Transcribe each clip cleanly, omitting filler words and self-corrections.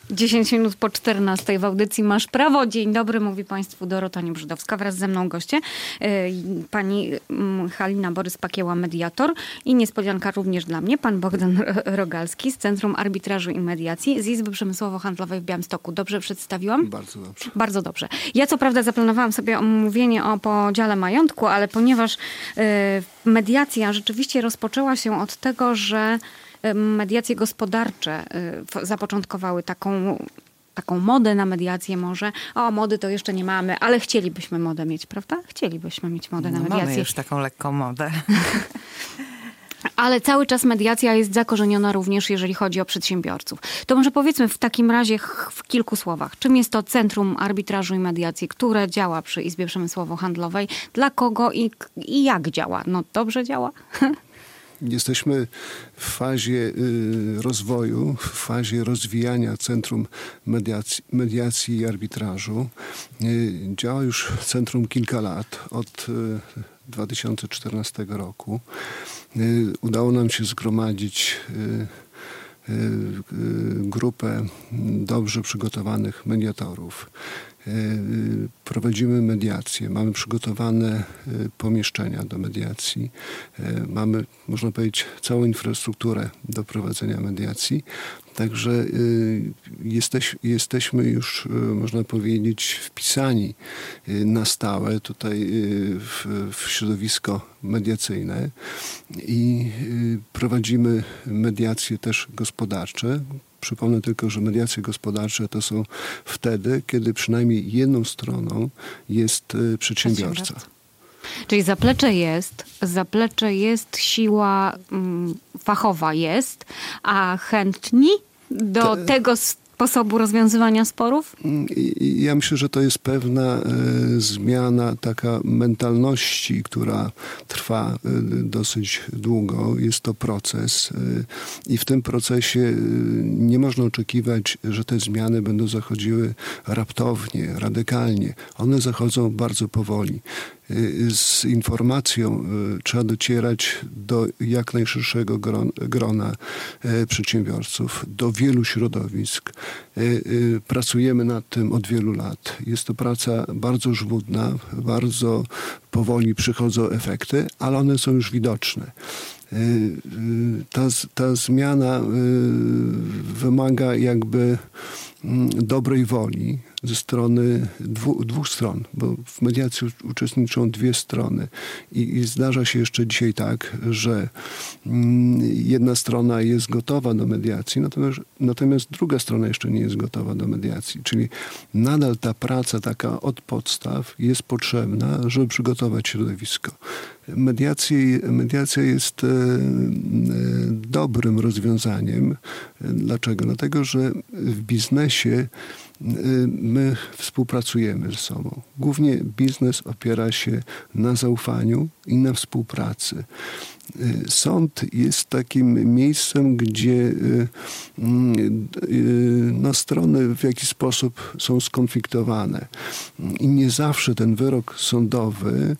10 minut po 14 w audycji Masz Prawo. Dzień dobry, mówi Państwu Dorota Niebrzydowska. Wraz ze mną goście pani Halina Borys-Pakieła, mediator i niespodzianka również dla mnie, pan Bogdan Rogalski z Centrum Arbitrażu i Mediacji z Izby Przemysłowo-Handlowej w Białymstoku. Dobrze przedstawiłam? Bardzo dobrze. Bardzo dobrze. Ja co prawda zaplanowałam sobie omówienie o podziale majątku, ale ponieważ mediacja rzeczywiście rozpoczęła się od tego, że mediacje gospodarcze zapoczątkowały taką modę na mediację może. O, mody to jeszcze nie mamy, ale chcielibyśmy modę mieć, prawda? Chcielibyśmy mieć modę na mediację. Mamy już taką lekką modę. Ale cały czas mediacja jest zakorzeniona również, jeżeli chodzi o przedsiębiorców. To może powiedzmy w takim razie w kilku słowach. Czym jest to Centrum Arbitrażu i Mediacji, które działa przy Izbie Przemysłowo-Handlowej? Dla kogo i jak działa? No dobrze działa? Jesteśmy w fazie rozwoju, w fazie rozwijania Centrum Mediacji i Arbitrażu. Działa już centrum kilka lat, od 2014 roku. Udało nam się zgromadzić grupę dobrze przygotowanych mediatorów. Prowadzimy mediację, mamy przygotowane pomieszczenia do mediacji, mamy, można powiedzieć, całą infrastrukturę do prowadzenia mediacji. Także jesteśmy już, można powiedzieć, wpisani na stałe tutaj w środowisko mediacyjne i prowadzimy mediacje też gospodarcze. Przypomnę tylko, że mediacje gospodarcze to są wtedy, kiedy przynajmniej jedną stroną jest przedsiębiorca. Czyli zaplecze jest, siła fachowa jest, a chętni do tego sposobu rozwiązywania sporów? Ja myślę, że to jest pewna zmiana taka mentalności, która trwa dosyć długo. Jest to proces i w tym procesie nie można oczekiwać, że te zmiany będą zachodziły raptownie, radykalnie. One zachodzą bardzo powoli. Z informacją trzeba docierać do jak najszerszego grona przedsiębiorców, do wielu środowisk. Pracujemy nad tym od wielu lat. Jest to praca bardzo żmudna, bardzo powoli przychodzą efekty, ale one są już widoczne. Ta zmiana wymaga jakby dobrej woli ze strony dwóch stron, bo w mediacji uczestniczą dwie strony i zdarza się jeszcze dzisiaj tak, że jedna strona jest gotowa do mediacji, natomiast druga strona jeszcze nie jest gotowa do mediacji, czyli nadal ta praca taka od podstaw jest potrzebna, żeby przygotować środowisko. Mediacja jest dobrym rozwiązaniem. Dlaczego? Dlatego, że w biznesie my współpracujemy ze sobą. Głównie biznes opiera się na zaufaniu i na współpracy. Sąd jest takim miejscem, gdzie strony w jakiś sposób są skonfliktowane. I nie zawsze ten wyrok sądowy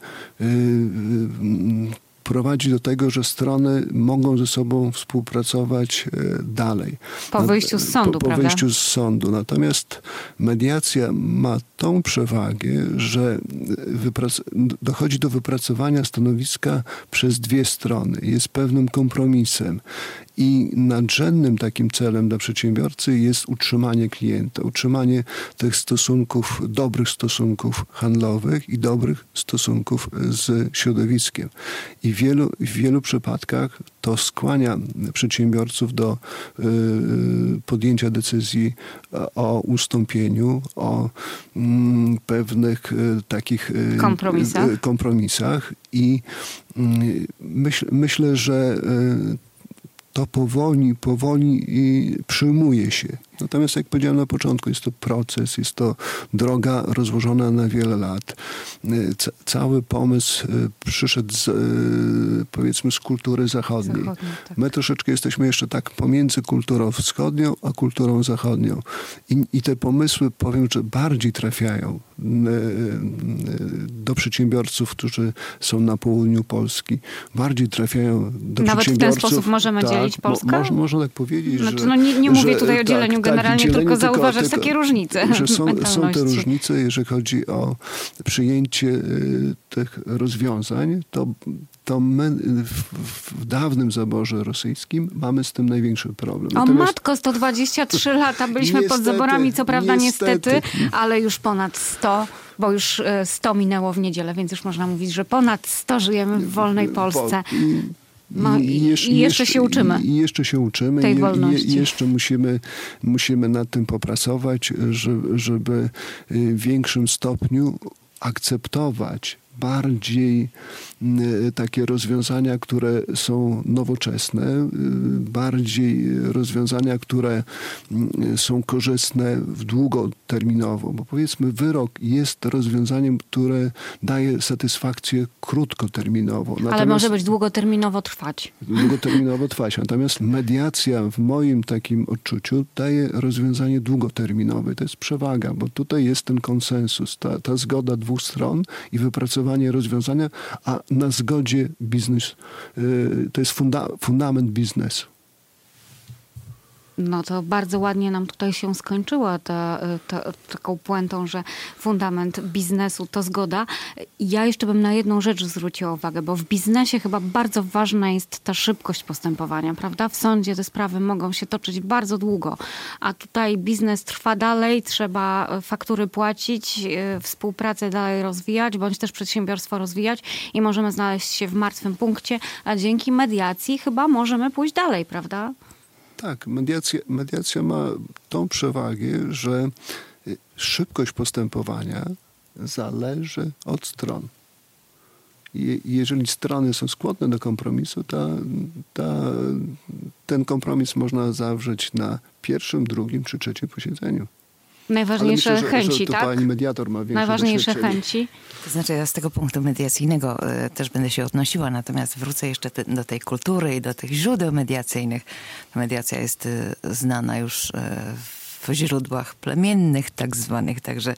prowadzi do tego, że strony mogą ze sobą współpracować dalej. Po wyjściu z sądu, po prawda? Po wyjściu z sądu. Natomiast mediacja ma tą przewagę, że dochodzi do wypracowania stanowiska przez dwie strony. Jest pewnym kompromisem. I nadrzędnym takim celem dla przedsiębiorcy jest utrzymanie klienta, utrzymanie tych stosunków, dobrych stosunków handlowych i dobrych stosunków z środowiskiem. I w wielu przypadkach to skłania przedsiębiorców do podjęcia decyzji o ustąpieniu, o pewnych takich kompromisach. I myślę, że to powoli przyjmuje się. Natomiast jak powiedziałem na początku, jest to proces, jest to droga rozłożona na wiele lat. Cały pomysł przyszedł powiedzmy z kultury zachodniej. Tak. My troszeczkę jesteśmy jeszcze tak pomiędzy kulturą wschodnią a kulturą zachodnią. I te pomysły, powiem, że bardziej trafiają do przedsiębiorców, którzy są na południu Polski. Bardziej trafiają do Nawet przedsiębiorców. Nawet w ten sposób możemy dzielić Polskę? Można tak powiedzieć, znaczy, nie mówię tutaj o dzieleniu generalnie tylko zauważać takie różnice. Że są te różnice, jeżeli chodzi o przyjęcie tych rozwiązań, to my w dawnym zaborze rosyjskim mamy z tym największy problem. Natomiast... matko, 123 lata byliśmy pod zaborami, co prawda niestety, ale już ponad 100, bo już 100 minęło w niedzielę, więc już można mówić, że ponad 100 żyjemy w wolnej Polsce. I jeszcze się uczymy. I jeszcze się uczymy. Tej wolności. I jeszcze musimy nad tym popracować, żeby w większym stopniu akceptować bardziej takie rozwiązania, które są nowoczesne, bardziej rozwiązania, które są korzystne długoterminowo. Bo powiedzmy, wyrok jest rozwiązaniem, które daje satysfakcję krótkoterminowo. Ale może być długoterminowo trwać. Natomiast mediacja w moim takim odczuciu daje rozwiązanie długoterminowe. To jest przewaga, bo tutaj jest ten konsensus, ta zgoda dwóch stron i wypracowanie rozwiązania, a na zgodzie biznes, to jest fundament biznesu. No to bardzo ładnie nam tutaj się skończyła taką puentą, że fundament biznesu to zgoda. Ja jeszcze bym na jedną rzecz zwróciła uwagę, bo w biznesie chyba bardzo ważna jest ta szybkość postępowania, prawda? W sądzie te sprawy mogą się toczyć bardzo długo, a tutaj biznes trwa dalej, trzeba faktury płacić, współpracę dalej rozwijać, bądź też przedsiębiorstwo rozwijać i możemy znaleźć się w martwym punkcie, a dzięki mediacji chyba możemy pójść dalej, prawda? Tak, mediacja ma tą przewagę, że szybkość postępowania zależy od stron. Jeżeli strony są skłonne do kompromisu, ten kompromis można zawrzeć na pierwszym, drugim czy trzecim posiedzeniu. Najważniejsze myślę, chęci, że tak? Pani mediator ma większe Najważniejsze chęci. To znaczy ja z tego punktu mediacyjnego też będę się odnosiła, natomiast wrócę jeszcze do tej kultury i do tych źródeł mediacyjnych. Mediacja jest znana już w źródłach plemiennych tak zwanych, także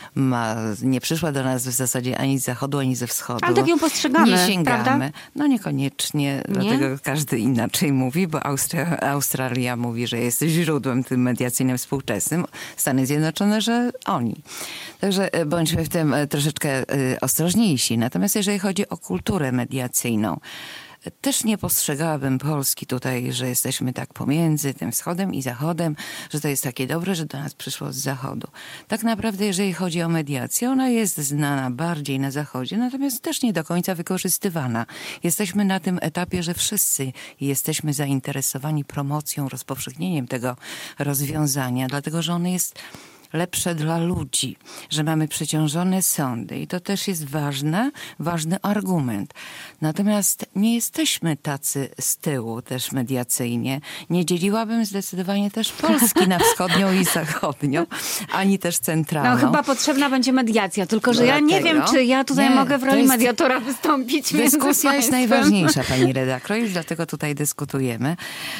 nie przyszła do nas w zasadzie ani z zachodu, ani ze wschodu. Ale tak ją postrzegamy, nie sięgamy. Prawda? No niekoniecznie, dlatego każdy inaczej mówi, bo Australia mówi, że jest źródłem tym mediacyjnym współczesnym. Stany Zjednoczone, że oni. Także bądźmy w tym troszeczkę ostrożniejsi. Natomiast jeżeli chodzi o kulturę mediacyjną, też nie postrzegałabym Polski tutaj, że jesteśmy tak pomiędzy tym wschodem i zachodem, że to jest takie dobre, że do nas przyszło z zachodu. Tak naprawdę, jeżeli chodzi o mediację, ona jest znana bardziej na zachodzie, natomiast też nie do końca wykorzystywana. Jesteśmy na tym etapie, że wszyscy jesteśmy zainteresowani promocją, rozpowszechnieniem tego rozwiązania, dlatego że ono jest lepsze dla ludzi, że mamy przeciążone sądy i to też jest ważny argument. Natomiast nie jesteśmy tacy z tyłu też mediacyjnie. Nie dzieliłabym zdecydowanie też Polski na wschodnią i zachodnią, ani też centralną. No chyba potrzebna będzie mediacja, tylko że ja nie wiem, czy ja tutaj mogę w roli mediatora wystąpić. Dyskusja jest najważniejsza, pani redaktor, już dlatego tutaj dyskutujemy.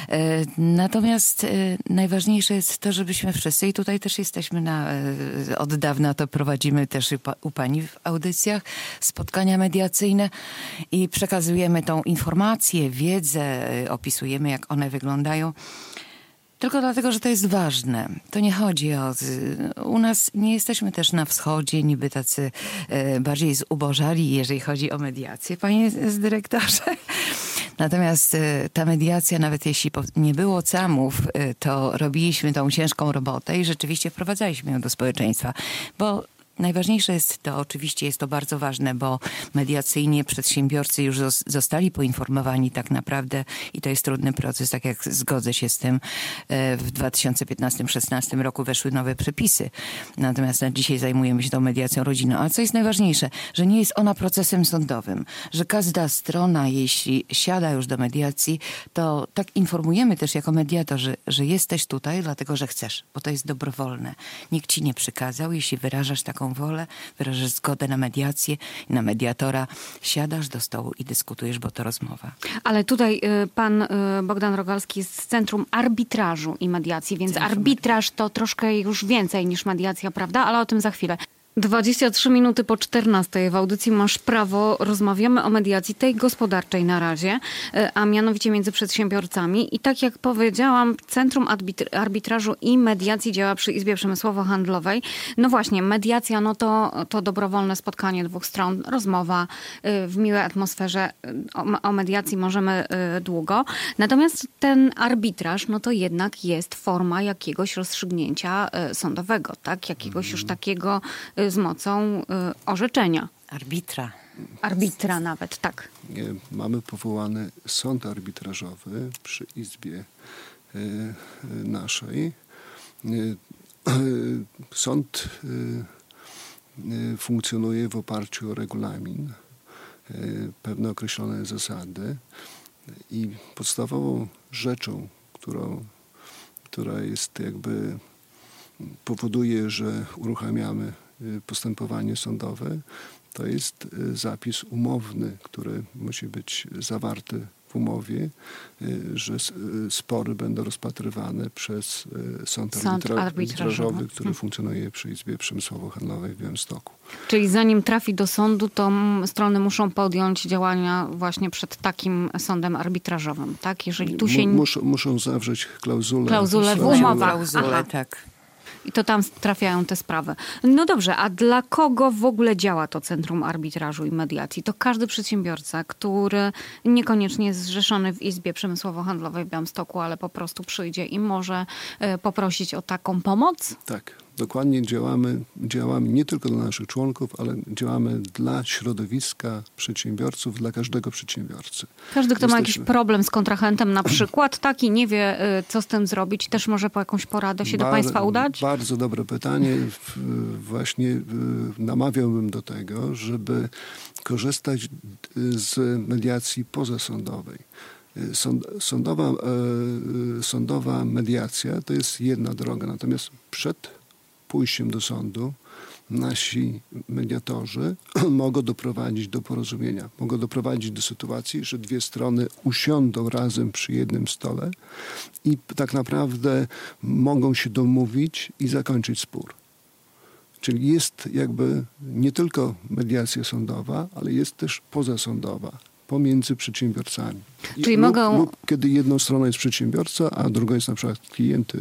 Natomiast najważniejsze jest to, żebyśmy wszyscy, i tutaj też jesteśmy od dawna to prowadzimy też u pani w audycjach, spotkania mediacyjne i przekazujemy tą informację, wiedzę, opisujemy, jak one wyglądają. Tylko dlatego, że to jest ważne. To nie chodzi o... U nas nie jesteśmy też na wschodzie, niby tacy bardziej zubożali, jeżeli chodzi o mediację, panie dyrektorze. Natomiast ta mediacja, nawet jeśli nie było CAM-ów, to robiliśmy tą ciężką robotę i rzeczywiście wprowadzaliśmy ją do społeczeństwa, bo najważniejsze jest to, oczywiście jest to bardzo ważne, bo mediacyjnie przedsiębiorcy już zostali poinformowani tak naprawdę i to jest trudny proces, tak jak zgodzę się z tym. W 2015-16 roku weszły nowe przepisy. Natomiast na dzisiaj zajmujemy się tą mediacją rodzinną. A co jest najważniejsze, że nie jest ona procesem sądowym, że każda strona, jeśli siada już do mediacji, to tak informujemy też jako mediator, że jesteś tutaj dlatego, że chcesz, bo to jest dobrowolne. Nikt ci nie przykazał, jeśli wyrażasz taką wolę, wyrażasz zgodę na mediację i na mediatora, siadasz do stołu i dyskutujesz, bo to rozmowa. Ale tutaj pan Bogdan Rogalski jest z Centrum Arbitrażu i Mediacji, więc arbitraż to troszkę już więcej niż mediacja, prawda? Ale o tym za chwilę. 23 minuty po 14 w audycji Masz Prawo rozmawiamy o mediacji tej gospodarczej na razie, a mianowicie między przedsiębiorcami. I tak jak powiedziałam, Centrum Arbitrażu i Mediacji działa przy Izbie Przemysłowo-Handlowej. No właśnie, mediacja to dobrowolne spotkanie dwóch stron, rozmowa w miłej atmosferze. O mediacji możemy długo. Natomiast ten arbitraż, to jednak jest forma jakiegoś rozstrzygnięcia sądowego, tak? Jakiegoś już takiego z mocą orzeczenia. Arbitra nawet, tak. Mamy powołany sąd arbitrażowy przy Izbie naszej. Sąd funkcjonuje w oparciu o regulamin, pewne określone zasady i podstawową rzeczą, która jest jakby powoduje, że uruchamiamy postępowanie sądowe, to jest zapis umowny, który musi być zawarty w umowie, że spory będą rozpatrywane przez sąd arbitrażowy, który funkcjonuje przy Izbie Przemysłowo-Handlowej w Białymstoku. Czyli zanim trafi do sądu, to strony muszą podjąć działania właśnie przed takim sądem arbitrażowym, tak? Jeżeli tu się... Muszą zawrzeć klauzulę w umowach. Tak. I to tam trafiają te sprawy. No dobrze, a dla kogo w ogóle działa to Centrum Arbitrażu i Mediacji? To każdy przedsiębiorca, który niekoniecznie jest zrzeszony w Izbie Przemysłowo-Handlowej w Białymstoku, ale po prostu przyjdzie i może poprosić o taką pomoc? Tak. Dokładnie działamy nie tylko dla naszych członków, ale działamy dla środowiska przedsiębiorców, dla każdego przedsiębiorcy. Każdy, kto ma jakiś problem z kontrahentem na przykład, tak i nie wie, co z tym zrobić, też może po jakąś poradę się do Państwa udać? Bardzo dobre pytanie. Właśnie namawiałbym do tego, żeby korzystać z mediacji pozasądowej. Sądowa mediacja to jest jedna droga, natomiast przed pójściem do sądu nasi mediatorzy mogą doprowadzić do porozumienia, mogą doprowadzić do sytuacji, że dwie strony usiądą razem przy jednym stole i tak naprawdę mogą się domówić i zakończyć spór. Czyli jest jakby nie tylko mediacja sądowa, ale jest też pozasądowa pomiędzy przedsiębiorcami. Czyli lub kiedy jedną stroną jest przedsiębiorca, a drugą jest na przykład klient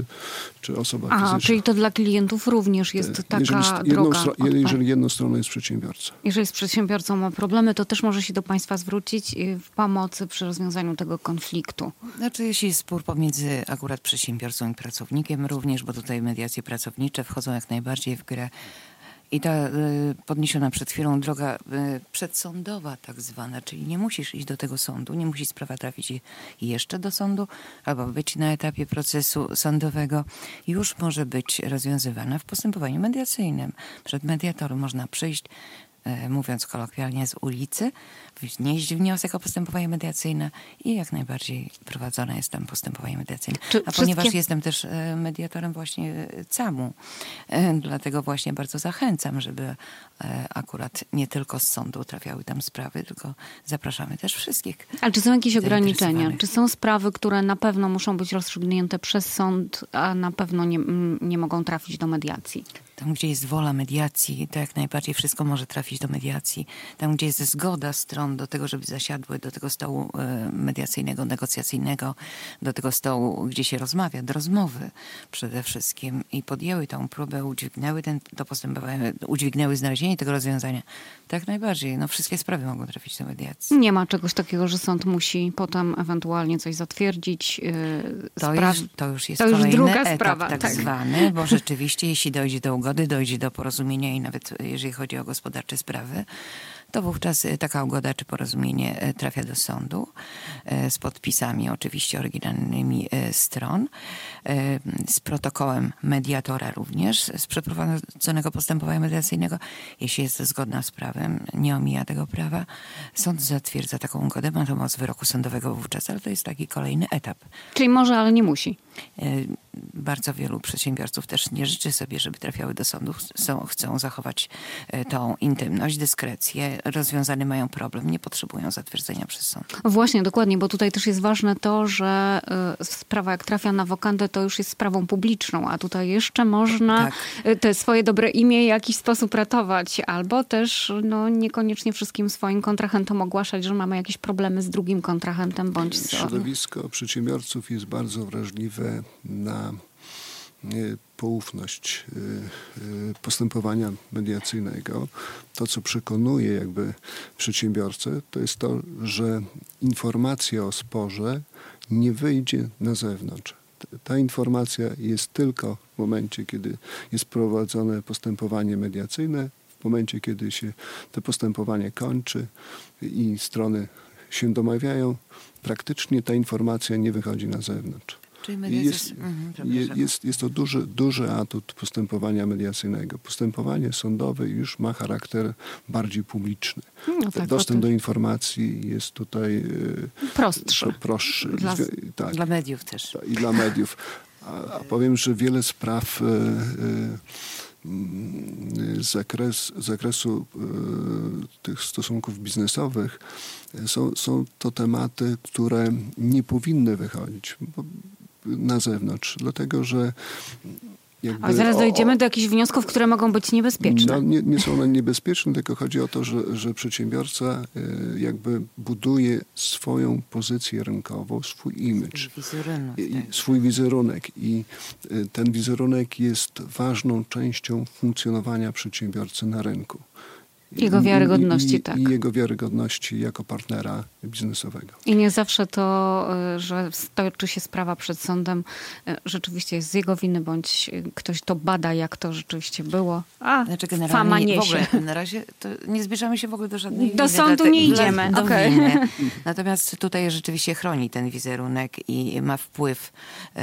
czy osoba fizyczna. Czyli to dla klientów również jest taka droga. Jeżeli jedną stroną jest przedsiębiorca. Jeżeli z przedsiębiorcą ma problemy, to też może się do Państwa zwrócić w pomocy przy rozwiązaniu tego konfliktu. Znaczy, jeśli jest spór pomiędzy akurat przedsiębiorcą i pracownikiem również, bo tutaj mediacje pracownicze wchodzą jak najbardziej w grę. I ta podniesiona przed chwilą droga przedsądowa tak zwana, czyli nie musisz iść do tego sądu, nie musi sprawa trafić jeszcze do sądu albo być na etapie procesu sądowego, już może być rozwiązywana w postępowaniu mediacyjnym. Przed mediatorem można przyjść, mówiąc kolokwialnie, z ulicy, wnieść wniosek o postępowanie mediacyjne i jak najbardziej prowadzone jest tam postępowanie mediacyjne. Ponieważ jestem też mediatorem właśnie CAM-u, dlatego właśnie bardzo zachęcam, żeby akurat nie tylko z sądu trafiały tam sprawy, tylko zapraszamy też wszystkich. Ale czy są jakieś ograniczenia? Czy są sprawy, które na pewno muszą być rozstrzygnięte przez sąd, a na pewno nie mogą trafić do mediacji? Tam, gdzie jest wola mediacji, to jak najbardziej wszystko może trafić do mediacji. Tam, gdzie jest zgoda stron do tego, żeby zasiadły do tego stołu mediacyjnego, negocjacyjnego, do tego stołu, gdzie się rozmawia, do rozmowy przede wszystkim i podjęły tą próbę, udźwignęły to postępowanie, udźwignęły znalezienie tego rozwiązania. Tak najbardziej. Wszystkie sprawy mogą trafić do mediacji. Nie ma czegoś takiego, że sąd musi potem ewentualnie coś zatwierdzić. To już jest kolejny druga etap sprawa, tak zwany, bo rzeczywiście jeśli dojdzie do ugody, dojdzie do porozumienia i nawet jeżeli chodzi o gospodarcze sprawy, to wówczas taka ugoda czy porozumienie trafia do sądu z podpisami oczywiście oryginalnymi stron, z protokołem mediatora również, z przeprowadzonego postępowania mediacyjnego. Jeśli jest zgodna z prawem, nie omija tego prawa, sąd zatwierdza taką ugodę, ma to moc wyroku sądowego wówczas, ale to jest taki kolejny etap. Czyli może, ale nie musi. Bardzo wielu przedsiębiorców też nie życzy sobie, żeby trafiały do sądu. Chcą zachować tą intymność, dyskrecję, rozwiązany mają problem, nie potrzebują zatwierdzenia przez sąd. Właśnie, dokładnie, bo tutaj też jest ważne to, że sprawa jak trafia na wokandę, to już jest sprawą publiczną, a tutaj jeszcze można te swoje dobre imię w jakiś sposób ratować, albo też niekoniecznie wszystkim swoim kontrahentom ogłaszać, że mamy jakieś problemy z drugim kontrahentem, bądź z... Środowisko przedsiębiorców jest bardzo wrażliwe na poufność postępowania mediacyjnego. To, co przekonuje jakby przedsiębiorcę, to jest to, że informacja o sporze nie wyjdzie na zewnątrz. Ta informacja jest tylko w momencie, kiedy jest prowadzone postępowanie mediacyjne, w momencie, kiedy się to postępowanie kończy i strony się domawiają, praktycznie ta informacja nie wychodzi na zewnątrz. Czyli jest to duży atut postępowania mediacyjnego. Postępowanie sądowe już ma charakter bardziej publiczny. Dostęp do informacji jest tutaj prostszy. Dla mediów też. I dla mediów. A powiem, że wiele spraw z zakresu tych stosunków biznesowych są to tematy, które nie powinny wychodzić na zewnątrz, dlatego że A zaraz dojdziemy do jakichś wniosków, które mogą być niebezpieczne. Nie są one niebezpieczne, tylko chodzi o to, że przedsiębiorca jakby buduje swoją pozycję rynkową, swój imidż, swój wizerunek. I ten wizerunek jest ważną częścią funkcjonowania przedsiębiorcy na rynku. Jego wiarygodności, tak. I jego wiarygodności jako partnera biznesowego. I nie zawsze to, że toczy się sprawa przed sądem, rzeczywiście jest z jego winy, bądź ktoś to bada, jak to rzeczywiście było. Fama niesie. W ogóle na razie to nie zbliżamy się w ogóle do żadnej winy. Do sądu nie idziemy. Winy. Natomiast tutaj rzeczywiście chroni ten wizerunek i ma wpływ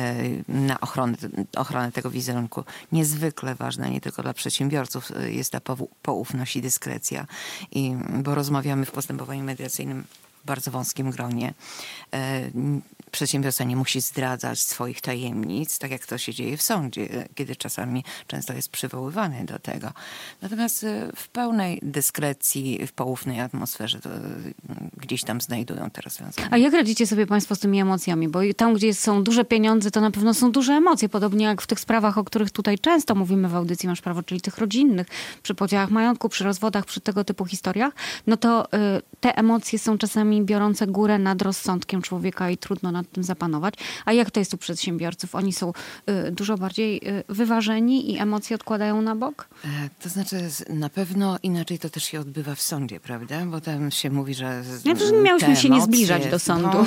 na ochronę tego wizerunku. Niezwykle ważna, nie tylko dla przedsiębiorców jest ta poufność i dyskrecja. Bo rozmawiamy w postępowaniu mediacyjnym w bardzo wąskim gronie. Przedsiębiorca nie musi zdradzać swoich tajemnic, tak jak to się dzieje w sądzie, kiedy często jest przywoływany do tego. Natomiast w pełnej dyskrecji, w poufnej atmosferze gdzieś tam znajdują te rozwiązania. A jak radzicie sobie państwo z tymi emocjami? Bo tam, gdzie są duże pieniądze, to na pewno są duże emocje. Podobnie jak w tych sprawach, o których tutaj często mówimy w audycji Masz Prawo, czyli tych rodzinnych, przy podziałach majątku, przy rozwodach, przy tego typu historiach, no to te emocje są czasami biorące górę nad rozsądkiem człowieka i trudno nad tym zapanować. A jak to jest u przedsiębiorców? Oni są dużo bardziej wyważeni i emocje odkładają na bok? To znaczy na pewno inaczej to też się odbywa w sądzie, prawda? Bo tam się mówi, że miałyśmy się nie zbliżać do sądu.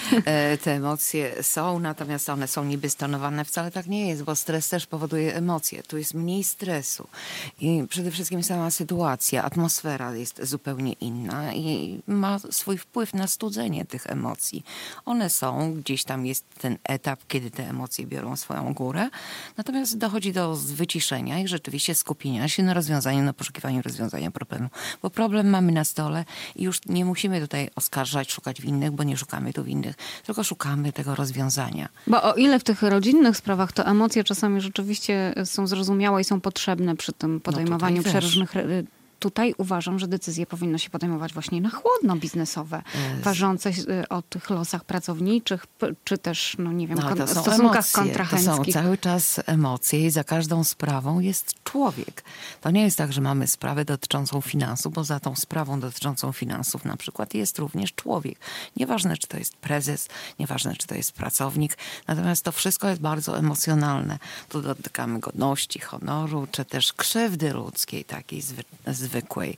Te emocje są, natomiast one są niby stonowane. Wcale tak nie jest, bo stres też powoduje emocje. Tu jest mniej stresu. I przede wszystkim sama sytuacja, atmosfera jest zupełnie inna i ma swój wpływ na studzenie tych emocji. One są, gdzieś tam jest ten etap, kiedy te emocje biorą swoją górę. Natomiast dochodzi do wyciszenia i rzeczywiście skupienia się na rozwiązaniu, na poszukiwaniu rozwiązania problemu. Bo problem mamy na stole i już nie musimy tutaj oskarżać, szukać winnych, bo nie szukamy tu winnych, tylko szukamy tego rozwiązania. Bo o ile w tych rodzinnych sprawach to emocje czasami rzeczywiście są zrozumiałe i są potrzebne przy tym podejmowaniu przeróżnych... Tutaj uważam, że decyzje powinno się podejmować właśnie na chłodno biznesowe, ważące o tych losach pracowniczych, czy też, stosunkach kontrahenckich. To są cały czas emocje i za każdą sprawą jest człowiek. To nie jest tak, że mamy sprawę dotyczącą finansów, bo za tą sprawą dotyczącą finansów na przykład jest również człowiek. Nieważne, czy to jest prezes, nieważne, czy to jest pracownik, natomiast to wszystko jest bardzo emocjonalne. Tu dotykamy godności, honoru, czy też krzywdy ludzkiej, takiej zwykłej.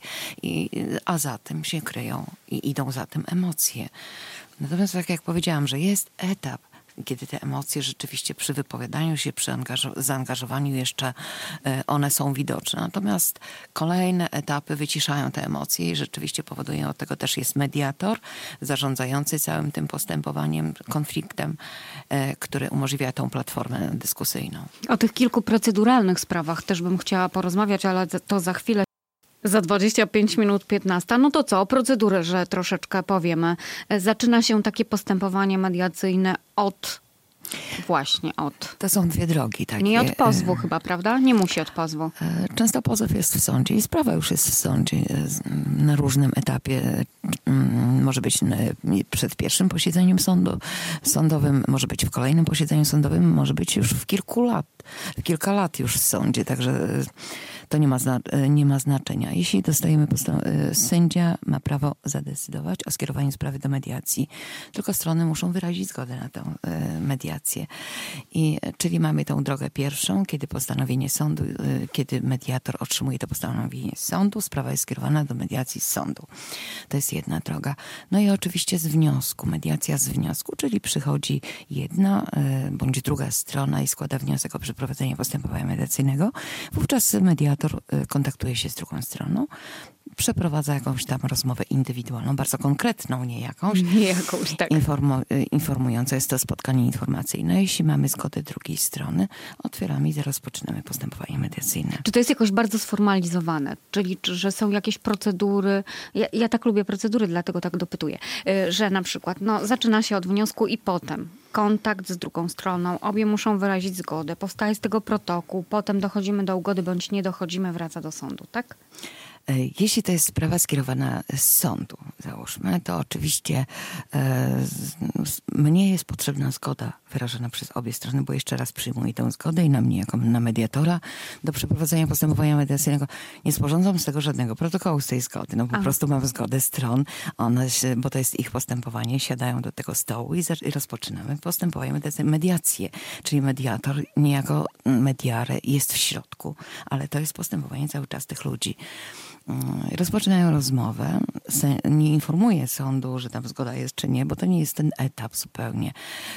A za tym się kryją i idą za tym emocje. Natomiast tak jak powiedziałam, że jest etap, kiedy te emocje rzeczywiście przy wypowiadaniu się, przy zaangażowaniu jeszcze one są widoczne. Natomiast kolejne etapy wyciszają te emocje i rzeczywiście powodują, od tego też jest mediator zarządzający całym tym postępowaniem, konfliktem, który umożliwia tą platformę dyskusyjną. O tych kilku proceduralnych sprawach też bym chciała porozmawiać, ale to za chwilę. Za 25 minut 15. No to co? O procedurze troszeczkę powiemy. Zaczyna się takie postępowanie mediacyjne od właśnie od... To są dwie drogi takie. Nie od pozwu chyba, prawda? Nie musi od pozwu. Często pozew jest w sądzie i sprawa już jest w sądzie na różnym etapie. Może być przed pierwszym posiedzeniem sądowym, może być w kolejnym posiedzeniu sądowym, może być już w kilka lat już w sądzie, także to nie ma znaczenia. Jeśli dostajemy sędzia ma prawo zadecydować o skierowaniu sprawy do mediacji, tylko strony muszą wyrazić zgodę na tę mediację. Czyli mamy tą drogę pierwszą, kiedy postanowienie sądu, kiedy mediator otrzymuje to postanowienie sądu, sprawa jest skierowana do mediacji z sądu. To jest jedna droga. No i oczywiście z wniosku, mediacja z wniosku, czyli przychodzi jedna bądź druga strona i składa wniosek o przeprowadzenie postępowania mediacyjnego. Wówczas mediator kontaktuje się z drugą stroną, przeprowadza jakąś tam rozmowę indywidualną, bardzo konkretną, nie jakąś, tak. Informującą. Jest to spotkanie informacyjne. Jeśli mamy zgodę drugiej strony, otwieramy i rozpoczynamy postępowanie mediacyjne. Czy to jest jakoś bardzo sformalizowane? Czyli, że są jakieś procedury? Ja tak lubię procedury, dlatego tak dopytuję. Że na przykład zaczyna się od wniosku i potem kontakt z drugą stroną. Obie muszą wyrazić zgodę. Powstaje z tego protokół. Potem dochodzimy do ugody, bądź nie dochodzimy, wraca do sądu, tak? Jeśli to jest sprawa skierowana z sądu, załóżmy, to oczywiście mnie jest potrzebna zgoda wyrażona przez obie strony, bo jeszcze raz przyjmuję tę zgodę i na mnie, jako na mediatora, do przeprowadzenia postępowania mediacyjnego nie sporządzam z tego żadnego protokołu z tej zgody. Po prostu mam zgodę stron, bo to jest ich postępowanie, siadają do tego stołu i rozpoczynamy postępowanie mediację. Czyli mediator, niejako mediare jest w środku, ale to jest postępowanie cały czas tych ludzi. Rozpoczynają rozmowę. Nie informuję sądu, że tam zgoda jest czy nie, bo to nie jest ten etap zupełnie.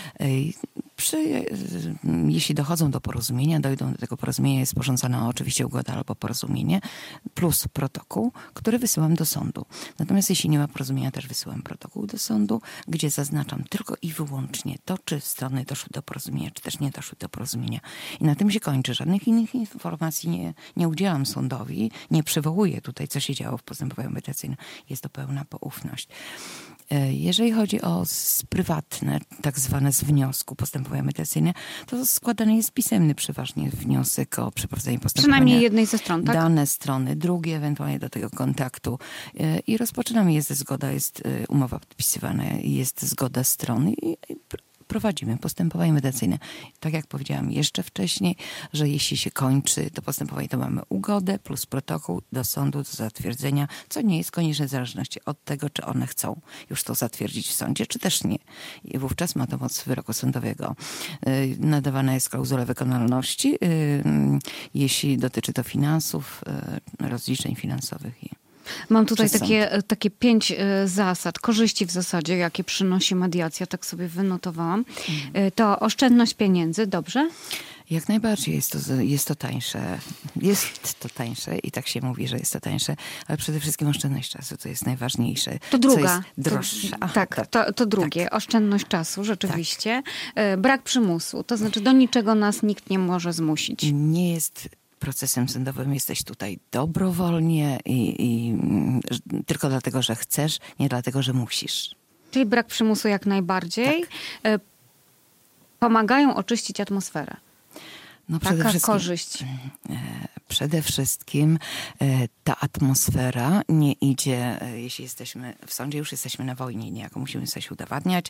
Jeśli dochodzą do porozumienia, dojdą do tego porozumienia, jest sporządzona oczywiście ugoda albo porozumienie, plus protokół, który wysyłam do sądu. Natomiast jeśli nie ma porozumienia, też wysyłam protokół do sądu, gdzie zaznaczam tylko i wyłącznie to, czy strony doszły do porozumienia, czy też nie doszły do porozumienia. I na tym się kończy. Żadnych innych informacji nie udzielam sądowi, nie przywołuję tutaj, co się działo w postępowaniu mediacyjnym. Jest to pełna poufność. Jeżeli chodzi o prywatne, tak zwane z wniosku postępowania mediacyjne, to składany jest pisemny przeważnie wniosek o przeprowadzenie postępowania. Przynajmniej jednej ze stron, tak? Dane strony, drugie ewentualnie do tego kontaktu. I rozpoczynamy, jest zgoda, jest umowa podpisywana, jest zgoda strony i prowadzimy postępowanie mediacyjne. Tak jak powiedziałam jeszcze wcześniej, że jeśli się kończy to postępowanie, to mamy ugodę plus protokół do sądu do zatwierdzenia, co nie jest konieczne w zależności od tego, czy one chcą już to zatwierdzić w sądzie, czy też nie. I wówczas ma to moc wyroku sądowego. Nadawana jest klauzula wykonalności, jeśli dotyczy to finansów, rozliczeń finansowych. Mam tutaj takie 5 zasad, korzyści w zasadzie, jakie przynosi mediacja, tak sobie wynotowałam. To oszczędność pieniędzy, dobrze? Jak najbardziej jest to tańsze. Jest to tańsze i tak się mówi, że jest to tańsze, ale przede wszystkim oszczędność czasu, to jest najważniejsze. To druga. Co jest droższe. To drugie. Tak. Oszczędność czasu, rzeczywiście. Tak. Brak przymusu, to znaczy do niczego nas nikt nie może zmusić. Nie jest procesem sądowym, jesteś tutaj dobrowolnie i tylko dlatego, że chcesz, nie dlatego, że musisz. Czyli brak przymusu jak najbardziej. Tak. Pomagają oczyścić atmosferę. Taka korzyść. Przede wszystkim ta atmosfera nie idzie, jeśli jesteśmy w sądzie, już jesteśmy na wojnie, niejako musimy coś udowadniać,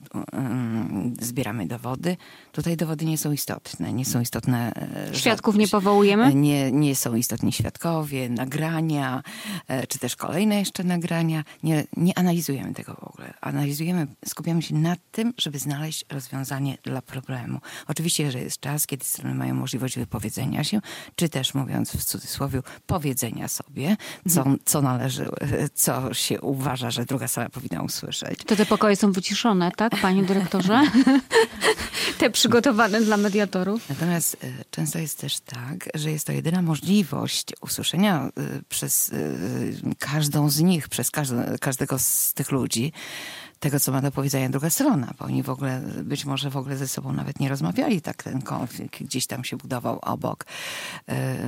zbieramy dowody. Tutaj dowody nie są istotne. Nie są istotne... Świadków nie powołujemy? Nie są istotni świadkowie, nagrania, czy też kolejne jeszcze nagrania. Nie analizujemy tego w ogóle. Skupiamy się na tym, żeby znaleźć rozwiązanie dla problemu. Oczywiście, że jest czas, kiedy strony mają możliwość wypowiedzenia się, czy też, mówiąc w cudzysłowie, powiedzenia sobie, co należy, co się uważa, że druga strona powinna usłyszeć. To te pokoje są wyciszone, tak, panie dyrektorze? Te przygotowane dla mediatorów. Natomiast często jest też tak, że jest to jedyna możliwość usłyszenia przez każdą z nich, przez każdego z tych ludzi, tego, co ma do powiedzenia druga strona, bo oni być może w ogóle ze sobą nawet nie rozmawiali, tak ten konflikt gdzieś tam się budował obok.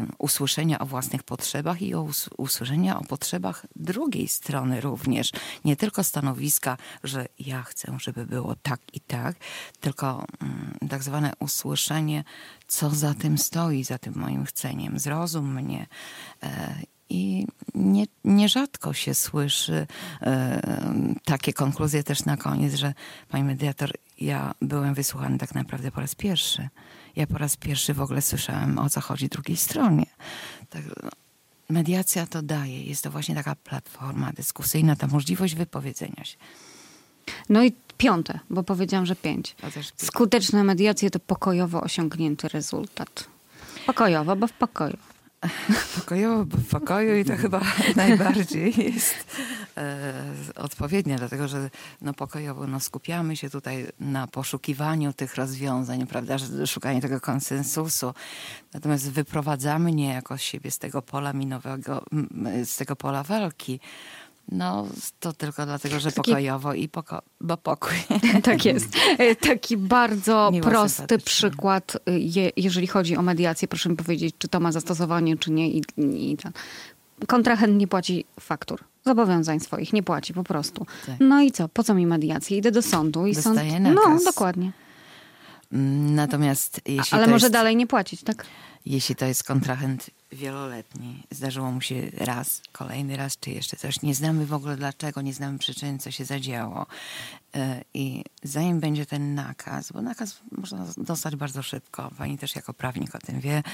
usłyszenia o własnych potrzebach i usłyszenia o potrzebach drugiej strony również. Nie tylko stanowiska, że ja chcę, żeby było tak i tak, tylko tak zwane usłyszenie, co za tym stoi, za tym moim chceniem. Zrozum mnie. I nierzadko się słyszy takie konkluzje też na koniec, że pani mediator, ja byłem wysłuchany tak naprawdę po raz pierwszy. Ja po raz pierwszy w ogóle słyszałem, o co chodzi drugiej stronie. Tak, mediacja to daje. Jest to właśnie taka platforma dyskusyjna, ta możliwość wypowiedzenia się. No i 5, bo powiedziałam, że 5. Skuteczne mediacje to pokojowo osiągnięty rezultat. Pokojowo, bo w pokoju. Pokojowo, bo w pokoju i to chyba najbardziej jest odpowiednia, dlatego że pokojowo skupiamy się tutaj na poszukiwaniu tych rozwiązań, prawda, szukaniu tego konsensusu. Natomiast wyprowadzamy niejako siebie z tego pola minowego, z tego pola walki. To tylko dlatego, że pokojowo i bo pokój. Tak jest. Taki bardzo Miło, prosty przykład, jeżeli chodzi o mediację. Proszę mi powiedzieć, czy to ma zastosowanie, czy nie. Kontrahent nie płaci faktur. Zobowiązań swoich nie płaci po prostu. Tak. No i co? Po co mi mediację? Idę do sądu i Dostaję sąd... nakaz. No, dokładnie. Natomiast jeśli Ale to może jest... dalej nie płacić, tak? Jeśli to jest kontrahent wieloletni, zdarzyło mu się raz, kolejny raz, czy jeszcze coś. Nie znamy w ogóle dlaczego, nie znamy przyczyn, co się zadziało. I zanim będzie ten nakaz, bo nakaz można dostać bardzo szybko, pani też jako prawnik o tym wie.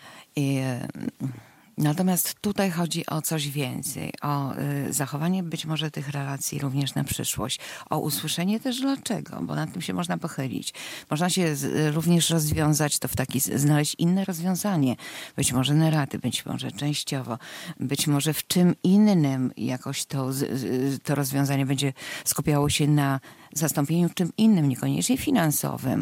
Natomiast tutaj chodzi o coś więcej, o zachowanie być może tych relacji również na przyszłość, o usłyszenie też dlaczego, bo nad tym się można pochylić. Można się również rozwiązać to znaleźć inne rozwiązanie, być może na raty, być może częściowo, być może w czym innym jakoś to rozwiązanie będzie skupiało się na zastąpieniu czym innym, niekoniecznie finansowym.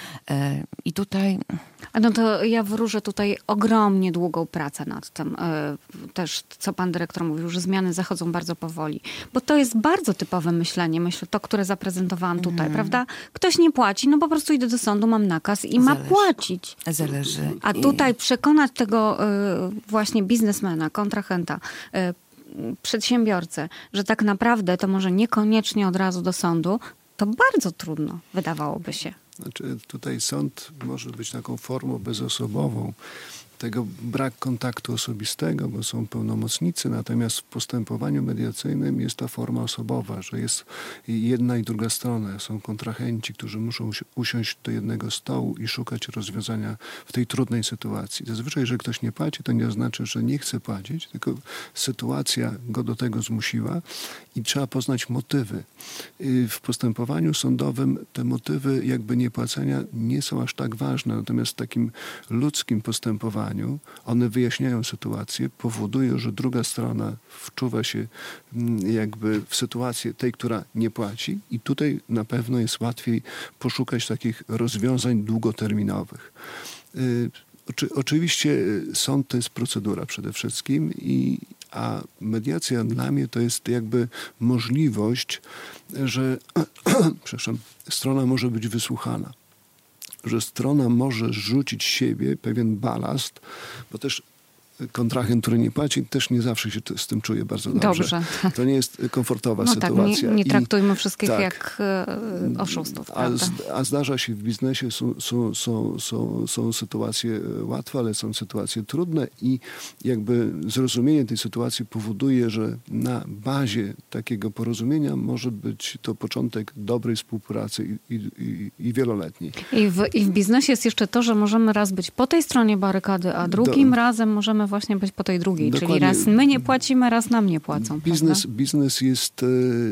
I tutaj... No to ja wróżę tutaj ogromnie długą pracę nad tym. Też, co pan dyrektor mówił, że zmiany zachodzą bardzo powoli. Bo to jest bardzo typowe myślenie, to, które zaprezentowałam tutaj, prawda? Ktoś nie płaci, po prostu idę do sądu, mam nakaz i ma płacić. Zależy. A tutaj przekonać tego właśnie biznesmena, kontrahenta, przedsiębiorcę, że tak naprawdę to może niekoniecznie od razu do sądu, to bardzo trudno, wydawałoby się. Znaczy, tutaj sąd może być taką formą bezosobową. Tego brak kontaktu osobistego, bo są pełnomocnicy, natomiast w postępowaniu mediacyjnym jest ta forma osobowa, że jest jedna i druga strona. Są kontrahenci, którzy muszą usiąść do jednego stołu i szukać rozwiązania w tej trudnej sytuacji. Zazwyczaj, że ktoś nie płaci, to nie oznacza, że nie chce płacić, tylko sytuacja go do tego zmusiła i trzeba poznać motywy. W postępowaniu sądowym te motywy jakby niepłacenia nie są aż tak ważne, natomiast w takim ludzkim postępowaniu one wyjaśniają sytuację, powodują, że druga strona wczuwa się jakby w sytuację tej, która nie płaci i tutaj na pewno jest łatwiej poszukać takich rozwiązań długoterminowych. Oczywiście sąd to jest procedura przede wszystkim, a mediacja dla mnie to jest jakby możliwość, że strona może być wysłuchana. Że strona może rzucić siebie pewien balast, bo też kontrahent, który nie płaci, też nie zawsze się z tym czuje bardzo dobrze. To nie jest komfortowa sytuacja. Tak, nie traktujmy wszystkich jak oszustów. A zdarza się w biznesie, są sytuacje łatwe, ale są sytuacje trudne i jakby zrozumienie tej sytuacji powoduje, że na bazie takiego porozumienia może być to początek dobrej współpracy i wieloletniej. I w biznesie jest jeszcze to, że możemy raz być po tej stronie barykady, a drugim razem możemy właśnie być po tej drugiej. Dokładnie. Czyli raz my nie płacimy, raz nam nie płacą. Biznes jest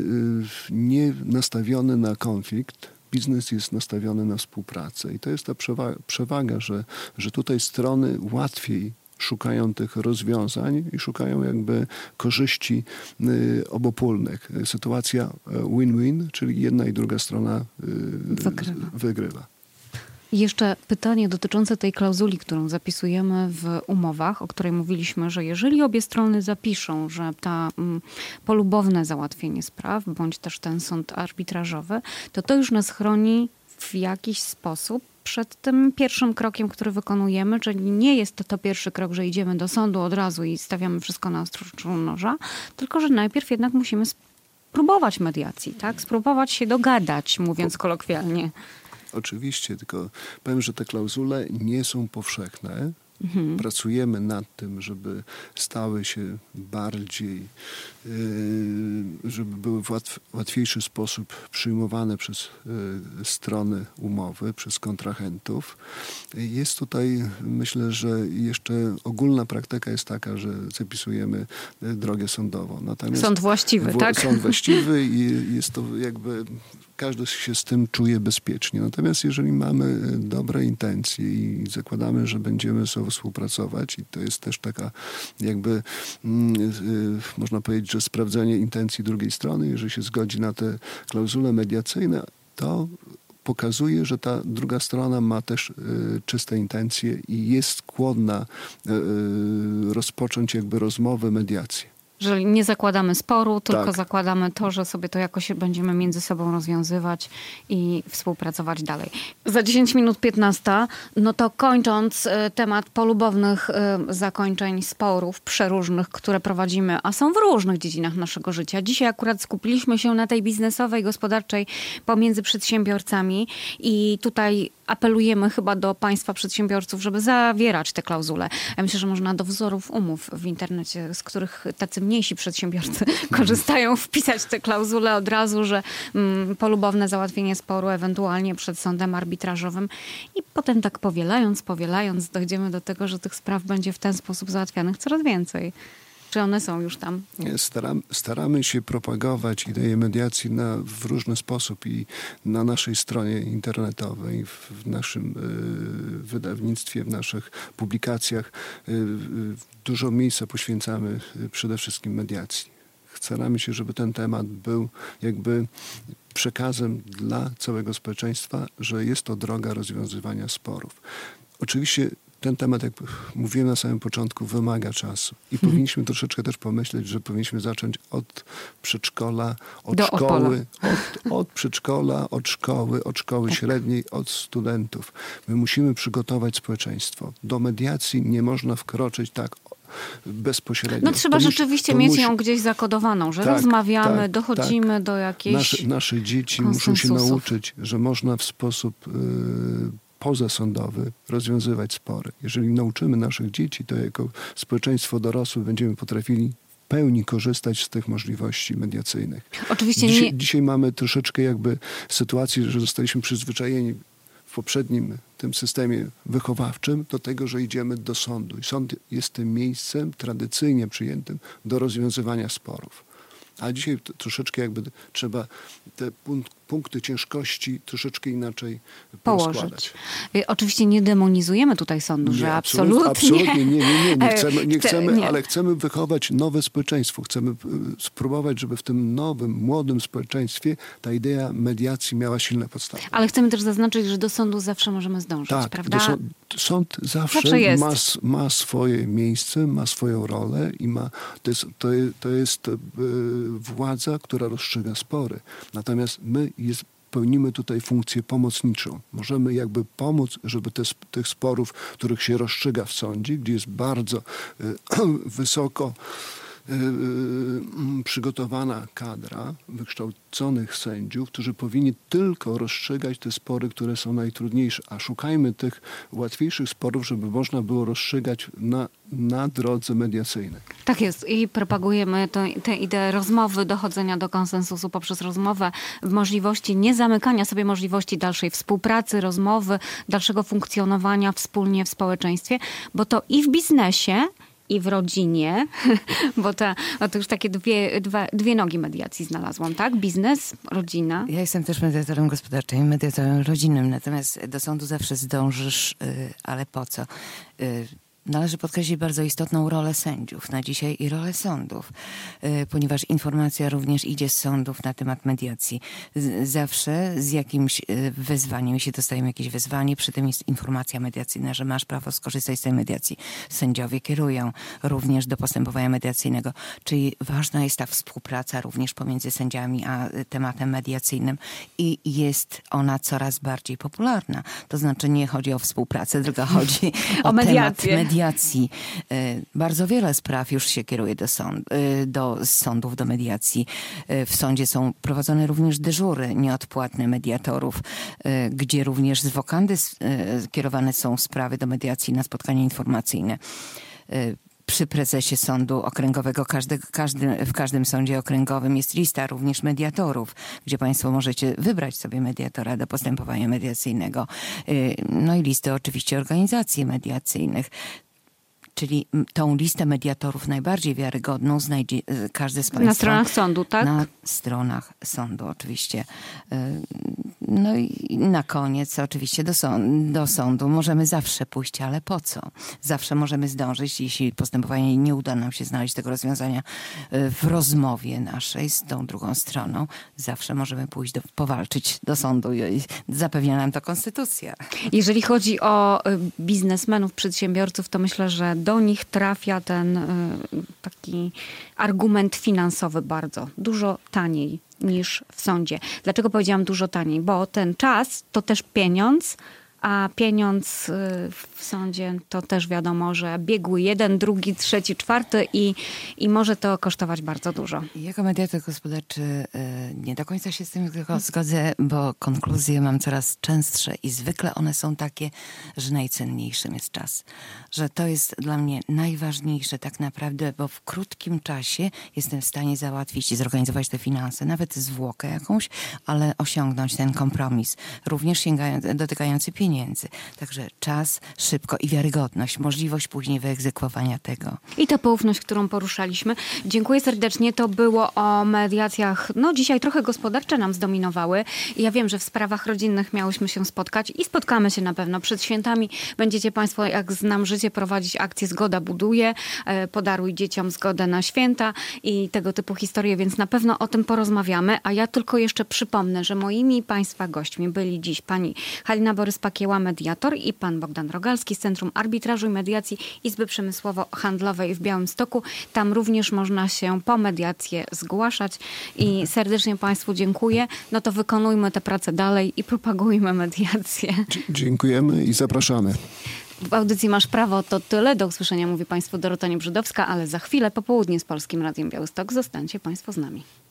nie nastawiony na konflikt. Biznes jest nastawiony na współpracę. I to jest ta przewaga, że tutaj strony łatwiej szukają tych rozwiązań i szukają jakby korzyści obopólnych. Sytuacja win-win, czyli jedna i druga strona wygrywa. Jeszcze pytanie dotyczące tej klauzuli, którą zapisujemy w umowach, o której mówiliśmy, że jeżeli obie strony zapiszą, że ta polubowne załatwienie spraw, bądź też ten sąd arbitrażowy, to już nas chroni w jakiś sposób przed tym pierwszym krokiem, który wykonujemy, czyli nie jest to pierwszy krok, że idziemy do sądu od razu i stawiamy wszystko na ostrzu noża, tylko że najpierw jednak musimy spróbować mediacji, tak? Spróbować się dogadać, mówiąc kolokwialnie. Oczywiście, tylko powiem, że te klauzule nie są powszechne. Pracujemy nad tym, żeby stały się bardziej, żeby były w łatwiejszy sposób przyjmowane przez strony umowy, przez kontrahentów. Jest tutaj, myślę, że jeszcze ogólna praktyka jest taka, że zapisujemy drogę sądową. Natomiast sąd właściwy, tak? Sąd właściwy i jest to jakby... Każdy się z tym czuje bezpiecznie. Natomiast jeżeli mamy dobre intencje i zakładamy, że będziemy ze sobą współpracować i to jest też taka jakby, można powiedzieć, że sprawdzenie intencji drugiej strony, jeżeli się zgodzi na te klauzule mediacyjne, to pokazuje, że ta druga strona ma też czyste intencje i jest skłonna rozpocząć jakby rozmowę, mediację. Że nie zakładamy sporu, tylko tak. zakładamy to, że sobie to jakoś będziemy między sobą rozwiązywać i współpracować dalej. Za 10 minut 15, no to kończąc temat polubownych zakończeń sporów przeróżnych, które prowadzimy, a są w różnych dziedzinach naszego życia. Dzisiaj akurat skupiliśmy się na tej biznesowej, gospodarczej pomiędzy przedsiębiorcami i tutaj apelujemy chyba do państwa przedsiębiorców, żeby zawierać te klauzule. Ja myślę, że można do wzorów umów w internecie, z których tacy mniejsi przedsiębiorcy korzystają, wpisać te klauzule od razu, że polubowne załatwienie sporu ewentualnie przed sądem arbitrażowym i potem tak powielając, dojdziemy do tego, że tych spraw będzie w ten sposób załatwianych coraz więcej. Czy one są już tam? Staramy się propagować ideę mediacji w różny sposób i na naszej stronie internetowej, w naszym wydawnictwie, w naszych publikacjach dużo miejsca poświęcamy przede wszystkim mediacji. Staramy się, żeby ten temat był jakby przekazem dla całego społeczeństwa, że jest to droga rozwiązywania sporów. Oczywiście ten temat, jak mówiłem na samym początku, wymaga czasu. I powinniśmy troszeczkę też pomyśleć, że powinniśmy zacząć od przedszkola, od szkoły, od przedszkola, od szkoły średniej, od studentów. My musimy przygotować społeczeństwo. Do mediacji nie można wkroczyć tak bezpośrednio. No trzeba rzeczywiście mieć ją gdzieś zakodowaną, że rozmawiamy, dochodzimy do jakiejś Nasze dzieci muszą się nauczyć, że można w sposób pozasądowy rozwiązywać spory. Jeżeli nauczymy naszych dzieci, to jako społeczeństwo dorosłe będziemy potrafili w pełni korzystać z tych możliwości mediacyjnych. Oczywiście dzisiaj mamy troszeczkę jakby sytuację, że zostaliśmy przyzwyczajeni w poprzednim tym systemie wychowawczym do tego, że idziemy do sądu. I sąd jest tym miejscem tradycyjnie przyjętym do rozwiązywania sporów. A dzisiaj troszeczkę jakby trzeba te punkty ciężkości troszeczkę inaczej położyć. Oczywiście nie demonizujemy tutaj sądu, że absolutnie nie chcemy, ale chcemy wychować nowe społeczeństwo. Chcemy spróbować, żeby w tym nowym, młodym społeczeństwie ta idea mediacji miała silne podstawy. Ale chcemy też zaznaczyć, że do sądu zawsze możemy zdążyć, prawda? Sąd zawsze ma swoje miejsce, ma swoją rolę i to jest władza, która rozstrzyga spory. Natomiast my pełnimy tutaj funkcję pomocniczą. Możemy jakby pomóc, żeby tych sporów, których się rozstrzyga w sądzie, gdzie jest bardzo wysoko przygotowana kadra wykształconych sędziów, którzy powinni tylko rozstrzygać te spory, które są najtrudniejsze. A szukajmy tych łatwiejszych sporów, żeby można było rozstrzygać na drodze mediacyjnej. Tak jest i propagujemy tę ideę rozmowy, dochodzenia do konsensusu poprzez rozmowę, możliwości nie zamykania sobie możliwości dalszej współpracy, rozmowy, dalszego funkcjonowania wspólnie w społeczeństwie, bo to i w biznesie, i w rodzinie, bo to już takie dwie nogi mediacji znalazłam, tak? Biznes, rodzina. Ja jestem też mediatorem gospodarczym, mediatorem rodzinnym, natomiast do sądu zawsze zdążysz, ale po co? należy podkreślić bardzo istotną rolę sędziów na dzisiaj i rolę sądów, ponieważ informacja również idzie z sądów na temat mediacji. Zawsze z jakimś wezwaniem, jeśli dostajemy jakieś wezwanie, przy tym jest informacja mediacyjna, że masz prawo skorzystać z tej mediacji. Sędziowie kierują również do postępowania mediacyjnego, czyli ważna jest ta współpraca również pomiędzy sędziami a tematem mediacyjnym i jest ona coraz bardziej popularna. To znaczy nie chodzi o współpracę, tylko chodzi o temat mediacji. Bardzo wiele spraw już się kieruje do sądów, do mediacji. W sądzie są prowadzone również dyżury nieodpłatne mediatorów, gdzie również z wokandy kierowane są sprawy do mediacji na spotkanie informacyjne. Przy prezesie sądu okręgowego, w każdym sądzie okręgowym jest lista również mediatorów, gdzie państwo możecie wybrać sobie mediatora do postępowania mediacyjnego. No i listę oczywiście organizacji mediacyjnych. Czyli tą listę mediatorów najbardziej wiarygodną znajdzie każdy z państwa. Na stronach sądu, tak? Na stronach sądu, oczywiście. No i na koniec oczywiście do sądu możemy zawsze pójść, ale po co? Zawsze możemy zdążyć, jeśli postępowanie nie uda nam się znaleźć tego rozwiązania w rozmowie naszej z tą drugą stroną, zawsze możemy pójść powalczyć do sądu i zapewnia nam to konstytucja. Jeżeli chodzi o biznesmenów, przedsiębiorców, to myślę, że do nich trafia ten taki argument finansowy bardzo, dużo taniej niż w sądzie. Dlaczego powiedziałam dużo taniej? Bo ten czas to też pieniądz, a pieniądz w sądzie to też wiadomo, że biegły jeden, drugi, trzeci, czwarty i może to kosztować bardzo dużo. Jako mediator gospodarczy nie do końca się z tym zgodzę, bo konkluzje mam coraz częstsze i zwykle one są takie, że najcenniejszym jest czas. Że to jest dla mnie najważniejsze tak naprawdę, bo w krótkim czasie jestem w stanie załatwić i zorganizować te finanse, nawet zwłokę jakąś, ale osiągnąć ten kompromis. Również dotykający pieniędzy. Także czas, szybko i wiarygodność, możliwość później wyegzekwowania tego. I ta poufność, którą poruszaliśmy. Dziękuję serdecznie. To było o mediacjach. No dzisiaj trochę gospodarcze nam zdominowały. Ja wiem, że w sprawach rodzinnych miałyśmy się spotkać i spotkamy się na pewno. Przed świętami będziecie państwo, jak znam życie, prowadzić akcję Zgoda buduje. Podaruj dzieciom zgodę na święta i tego typu historie, więc na pewno o tym porozmawiamy. A ja tylko jeszcze przypomnę, że moimi państwa gośćmi byli dziś pani Halina Borys-Pakieła, mediator, i pan Bogdan Rogalski z Centrum Arbitrażu i Mediacji Izby Przemysłowo-Handlowej w Białymstoku. Tam również można się po mediację zgłaszać i serdecznie państwu dziękuję. No to wykonujmy tę pracę dalej i propagujmy mediację. Dziękujemy i zapraszamy. W audycji Masz Prawo to tyle. Do usłyszenia mówi państwu Dorota Niebrzydowska, ale za chwilę popołudnie z Polskim Radiem Białystok. Zostańcie państwo z nami.